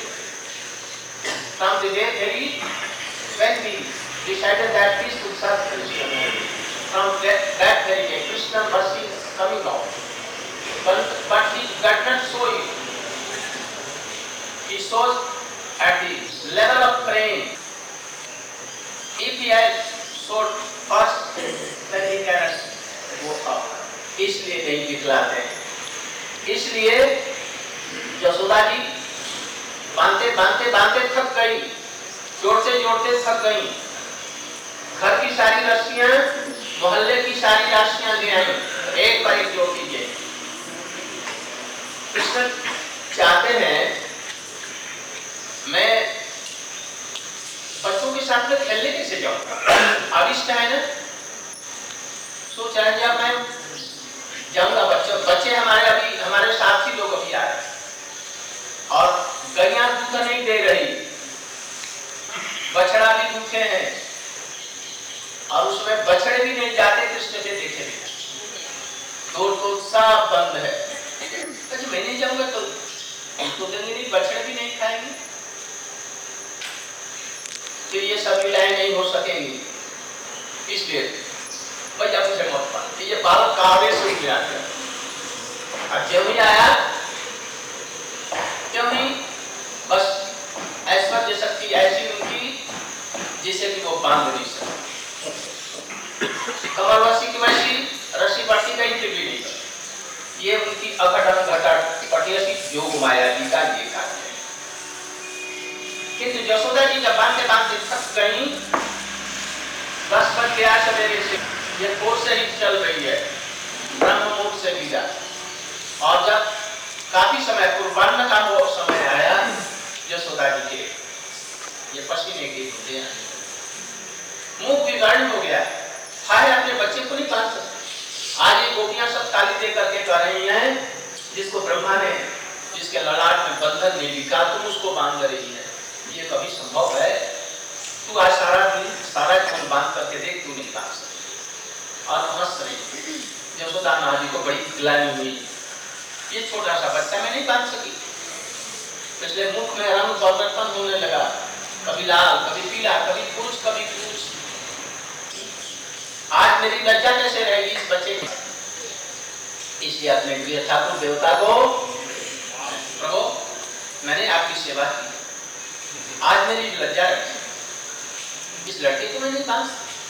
from the day very when we decided that we should serve Krishna, from that, that very day Krishna mercy is coming out, but, but he does not show it. He shows at the level of praying. If he has showed first, then he cannot go up. इसलिए नहीं दिखलाते हैं। इसलिए यशोदा जी बांधते बांधते बांधते थक गई, जोड़ते जोड़ते थक गई। घर की सारी रस्सियां, मोहल्ले की सारी रस्सियां ले आई, एक पर एक जोड़ कीजिए। कृष्ण चाहते हैं मैं बच्चों के साथ में खेलने कैसे जाऊंगा? अभिष्ट है ना, सोच रहे जब मैं जाऊंगा, बच्चों बच्चे हमारे अभी हमारे साथी लोग अभी आ रहे और गैया दूध नहीं दे रही, बछड़ा भी भूखे हैं और उसमें बछड़े भी नहीं जाते कृष्ण के देखे बिना, तो तो सब बंद है। अच्छा मैं नहीं जाऊंगा तो तो देंगे नहीं, बछड़े भी नहीं खाएंगे, तो ये सब लीलाएं नहीं हो सकेंगी। इसलिए भैया मुझे मत पान, ये बालक का आवेश हो गया। और जब ही आया क्यों नहीं, बस ऐश्वर्य शक्ति ऐसी उनकी जिसे कि वो बांध नहीं सकते। कमरवासी की वैसी रस्सी बढ़ती गई फिर भी नहीं, ये उनकी अघटन घटट पटियसी योग माया जी का ये कार्य है। किंतु यशोदा जी जब बांधते बांधते थक गई, दस बज गया सवेरे से, ये भोर से ही चल रही है, ब्रह्म मुहूर्त से भी जा, और जब काफी समय पूर्वाह्न का वो समय आया यशोदा जी के, ये पसीने की बूंदें आने, मुंह विवर्ण हो गया, हाय अपने बच्चे को नहीं बांध सकते। आज ये गोपियां सब ताली दे करके कह रही हैं, जिसको ब्रह्मा ने जिसके ललाट में बंधन नहीं लिखा तुम उसको बांध रही है, ये कभी संभव है? तू आज सारा दिन सारा खून बांध करके देख, तू नहीं बांध सकती। और हंस रही यशोदा माँ जी को बड़ी ग्लानि हुई, ये छोटा सा बच्चा मैं नहीं बांध सकी। इसलिए मुख में रंग परिवर्तन होने लगा, कभी लाल कभी पीला, कभी कुछ कभी कुछ। आज मेरी लज्जा कैसे रहेगी इस बच्चे की? इसलिए अपने प्रिय ठाकुर देवता को, प्रभु मैंने आपकी सेवा की, आज मेरी लज्जा रखी, इस लड़के को मैंने कहा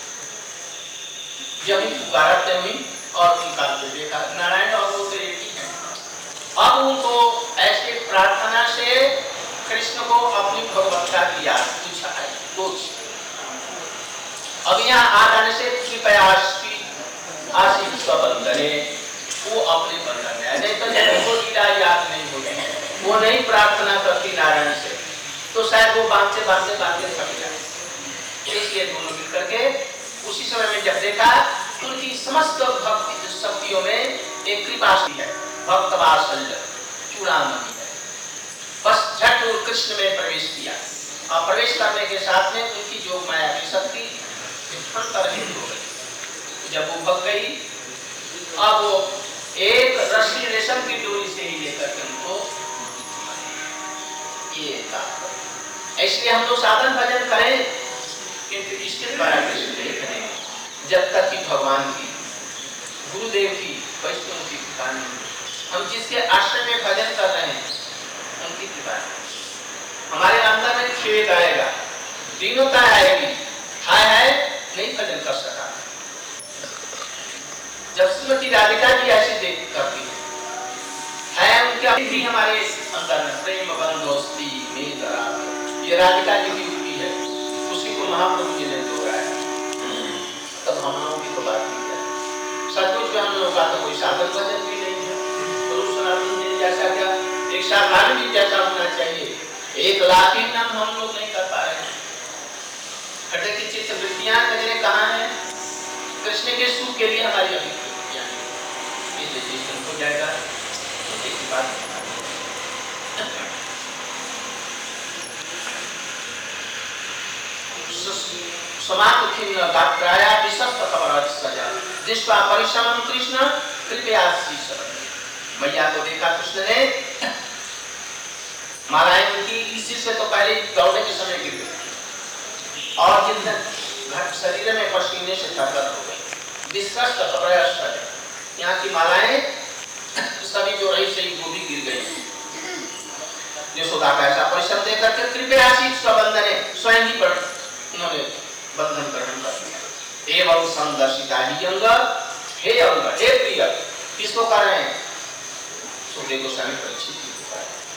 जब पुकारते हुई और निकालते देखा नारायण और वो तेरे की है। अब उनको ऐसे प्रार्थना से कृष्ण को अपनी भगवत्ता की याद पूछा है कुछ। अब यहाँ आ जाने से कृपया आशीष का बंधन है, वो अपने बंधन में, नहीं तो जब वो लीला याद नहीं होगी, वो नहीं प्रार्थना करती नारायण से, तो शायद वो बांधते बांधते बांधते थक जाए। इसलिए दोनों मिल करके उसी समय में जब देखा उनकी समस्त भक्ति शक्तियों में एक कृपा है, भक्त वात्सल्य चूड़ामणि है, बस झट वो कृष्ण में प्रवेश किया और प्रवेश करने के साथ में उनकी योग माया की शक्ति तरहित हो गई। जब वो भग गई, अब वो एक रस्सी रेशम की डोरी से ही लेकर के उनको ये था। इसलिए हम लोग साधन भजन करें किंतु इसके द्वारा कृष्ण नहीं करेंगे जब तक कि भगवान की, गुरुदेव की, वैष्णव की कृपा नहीं। हम जिसके आश्रम में भजन कर रहे हैं उनकी कृपा हमारे अंदर में खेद आएगा, दीनता आएगी, हाय हाय नहीं भजन कर सका। जब श्रीमती राधिका जी ऐसी देख करती है, है उनके भी हमारे अंदर में प्रेम बंधोस्ती मेरा, ये राधिका जी की हुई है, उसी को महाप्रभु जी ने जोड़ा है। तब हम लोगों की तो बात नहीं है, सचमुच में हम लोगों का तो कोई साधन भजन भी नहीं है। गुरु सनातन जी जैसा क्या एक साधारण भी जैसा होना चाहिए, एक लाख ही नाम हम लोग नहीं कर पा रहे हैं। खटे की चित्त वृत्तियां कजरे कहाँ है? कृष्ण के सुख के लिए हमारी अभिवृत्तियां हैं, इसलिए जिस हो जाएगा एक ही बात। समाप्त खिन्न गात्राया विशक्त खबरात सजा जिसका परिश्रम कृष्ण कृपया शीश मैया को देखा कृष्ण ने, मालाएं उनकी इसी से तो पहले दौड़ने के समय गिर गई और जिन घट शरीर में पसीने से थरथर हो गई। विश्वस्त खबरात सजा, यहाँ की मालाएं सभी जो रही सही वो भी गिर गई। यशोदा का ऐसा परिश्रम देख करके कृपया शीश का बंधन है, स्वयं ही पर उन्होंने बंधन ग्रहण कर लिया। एवं संदर्शिता ही अंग, हे अंग, हे प्रिय, किसको कर रहे हैं? सुखदेव गोस्वामी परीक्षित जी को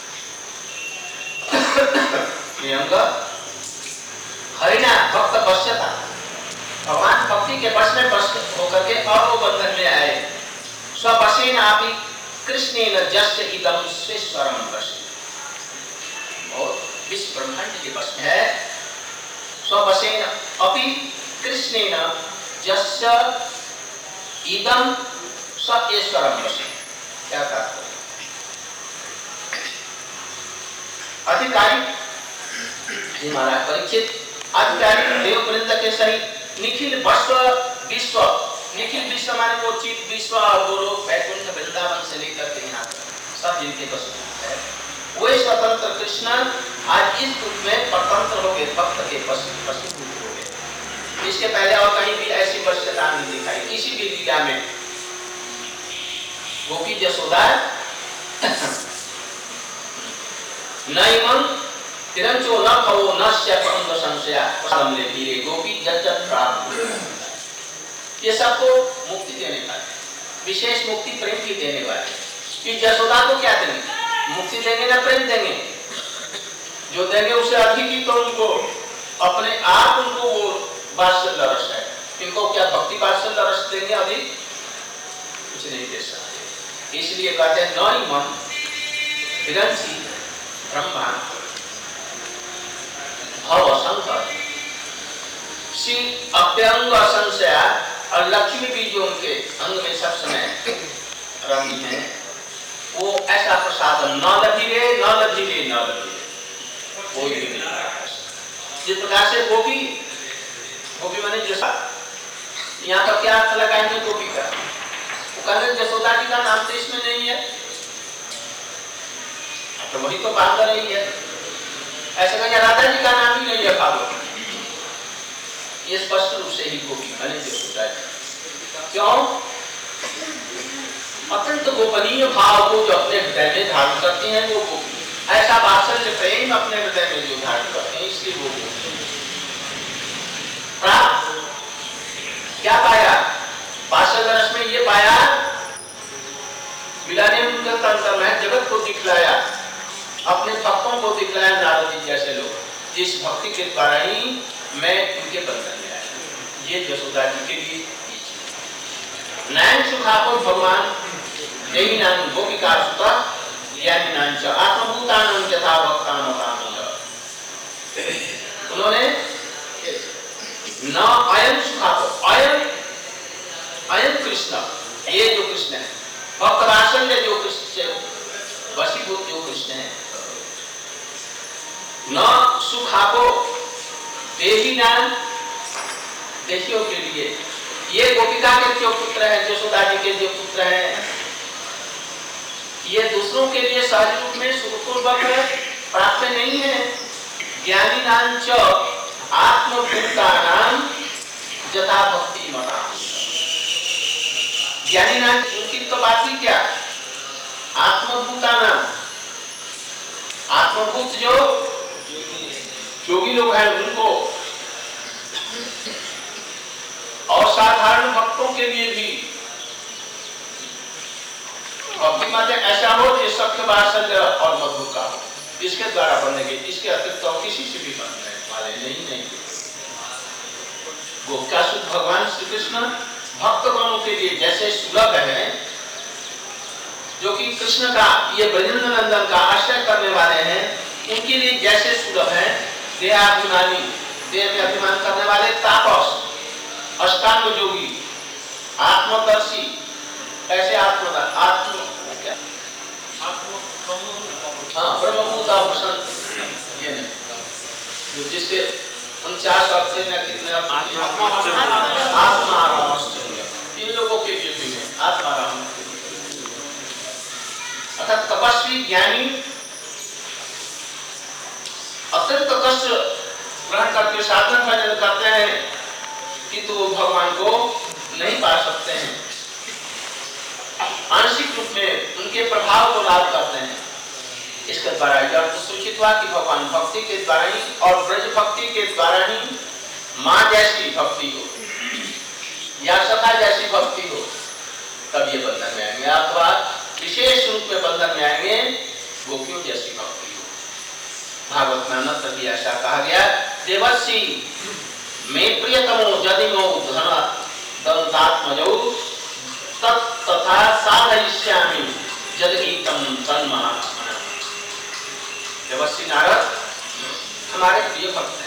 कर रहे हैं। हे अंग, हरिना भक्त पश्यता, भगवान भक्ति के वश में वश होकर के और वो बंधन में आए। स्ववशेन अपि कृष्णेन जस्य इदं स्वेश्वरम वशे, और विश्व ब्रह्मांड के वश में है। स्ववशेन अपि कृष्णेन जस्य इदं स्वेश्वरम वशे, क्या तात्पर्य? अधिकारी जी महाराज परीक्षित, अधिकारी देव वृंद के सहित निखिल विश्व विश्व निखिल विश्व माने वो चित विश्व और गोलोक वैकुंठ वृंदावन से लेकर के यहाँ सब जिनके बस है, वे स्वतंत्र कृष्ण आज इस रूप में स्वतंत्र हो गए, भक्त के पशु पशु हो गए। इसके पहले और कहीं भी ऐसी वश्यता नहीं दिखाई किसी भी लीला में। गोपी यशोदा नैमं तिरंचो न भवो नस्य पंग संशया पदम ले धीरे गोपी जज्जत प्राप्त, ये सबको मुक्ति देने वाले, विशेष मुक्ति प्रेम की देने वाले। कि यशोदा को क्या देंगे? मुक्ति देंगे ना प्रेम देंगे? जो देंगे उससे अधिक ही तो उनको अपने आप उनको वो वात्सल्य रस है, इनको क्या भक्ति वात्सल्य रस देंगे? अधिक कुछ नहीं दे सकते। इसलिए कहते हैं नई मन विरंसी ब्रह्मा भव शंकर श्री अभ्यंग संशया, और लक्ष्मी भी जो उनके अंग में सब समय रंगी है, वो ऐसा प्रसादन न लभीरे न लभीरे न लभीरे कोई भी नहीं। जिस प्रकार से गोपी गोपी माने जैसा, यहाँ पर क्या अर्थ लगाएंगे गोपी का? वो कहते यशोदा जी का नाम तो इसमें नहीं है, तो वही तो बात कर रही है। ऐसे कहेंगे राधा जी का नाम ही नहीं रखा गया, ये स्पष्ट रूप से ही गोपी माने यशोदा जी। क्यों? अत्यंत गोपनीय भाव को जो अपने हृदय में धारण करती हैं वो गोपी, ऐसा वात्सल्य प्रेम अपने हृदय में जो धारण करते हैं इसलिए वो गोपी। क्या पाया वात्सल्य रस में? ये पाया मिलाने तंत्र में जगत को दिखलाया, अपने भक्तों को दिखलाया, नारद जी जैसे लोग जिस भक्ति के द्वारा ही मैं उनके बंधन में आया। ये यशोदा जी के लिए नयन सुखाको भगवान देवी नाम गोपिका सुता ज्ञानी नाम च आत्मभूतानां यथा भक्तानां कामः। उन्होंने न अयम सुखाको, अयम अयम कृष्ण, ये जो कृष्ण है भक्त वात्सल्य जो कृष्ण से वशीभूत जो कृष्ण है, न सुखाको देवी नाम देशियों के लिए, ये गोपिका के जो पुत्र हैं, यशोदा जी के जो पुत्र हैं, ये दूसरों के लिए सहज रूप में सुखपूर्वक प्राप्त नहीं है। ज्ञानी नाम च आत्मभूतानां यथा भक्ति मता। ज्ञानी नाम उनकी तो बात ही क्या, आत्मभूतानां, आत्मभूत जो योगी लोग हैं उनको और साधारण भक्तों के लिए भी भक्ति माते ऐसा हो कि सत्य वात्सल्य और मधुर का हो, इसके द्वारा बनेंगे, इसके अतिरिक्त तो किसी से भी बनने वाले नहीं नहीं। गोपिका सुत भगवान श्री कृष्ण भक्तगणों के लिए जैसे सुलभ है, जो कि कृष्ण का ये ब्रजेंद्र नंदन का आश्रय करने वाले हैं, उनके लिए जैसे सुलभ है, देहाभिमानी देह में अभिमान करने वाले तापस, अष्टांग योगी, आत्मदर्शी, ऐसे आत्म आत्म क्या हाँ ब्रह्मभूताभूषण, ये नहीं जिसके उनचास अर्थ से न कितने आत्माराम, इन लोगों के लिए भी है आत्माराम। अर्थात तपस्वी ज्ञानी अत्यंत कष्ट ग्रहण करके साधना भजन करते हैं किंतु वो भगवान को नहीं पा सकते हैं, आंशिक रूप में उनके प्रभाव को लाभ करते हैं। इसके द्वारा यह सूचित हुआ कि भगवान भक्ति के द्वारा ही और ब्रज भक्ति के द्वारा ही माँ जैसी भक्ति हो या सखा जैसी भक्ति हो तब ये बंधन में आएंगे, अथवा विशेष रूप में बंधन में आएंगे गोपियों जैसी भक्ति हो। भागवत में अनंत भी ऐसा कहा गया, देवसी में प्रियतमो जदिमो धन दंतात्मजौ तथा साधयिष्यामि जदगीतम तन्महा। देवसी नारद हमारे प्रिय भक्त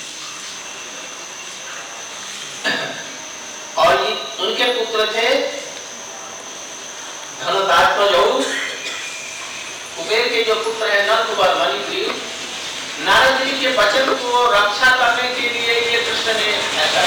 हैं और ये उनके पुत्र थे धनदात्मजौ, कुबेर के जो पुत्र है नंदकुमार मणिग्रीव। नारद जी के वचन को रक्षा करने के लिए ये कृष्ण ने ऐसा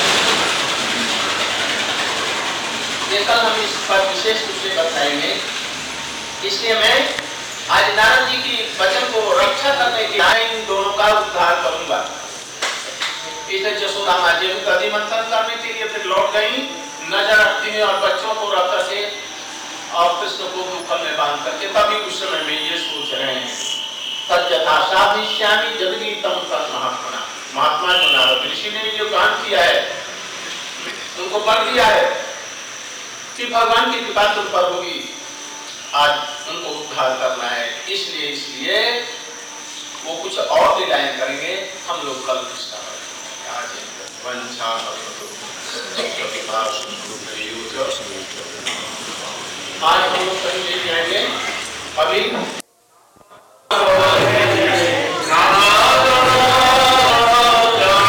किया, कल हम इस पर विशेष रूप से बताएंगे। इसलिए मैं आज नारद जी की वचन को रक्षा करने के लिए इन दोनों का उद्धार करूंगा। इसलिए यशोदा माँ जी को मंथन करने के लिए फिर लौट गई, नजर रखती है और बच्चों को रख करके और कृष्ण को दुखल में बांध करके, तभी उस समय में ये सोच रहे हैं तद्यथा साधिष्यामि जदगीतम तन्महात्मना। महात्मा जो नारद ऋषि ने जो गान किया है उनको पढ़ दिया है कि भगवान की कृपा तुम पर होगी, आज उनको उद्धार करना है। इसलिए इसलिए वो कुछ और लीलाएं करेंगे, हम लोग कल कृष्ण आज हम लोग कहीं ले जाएंगे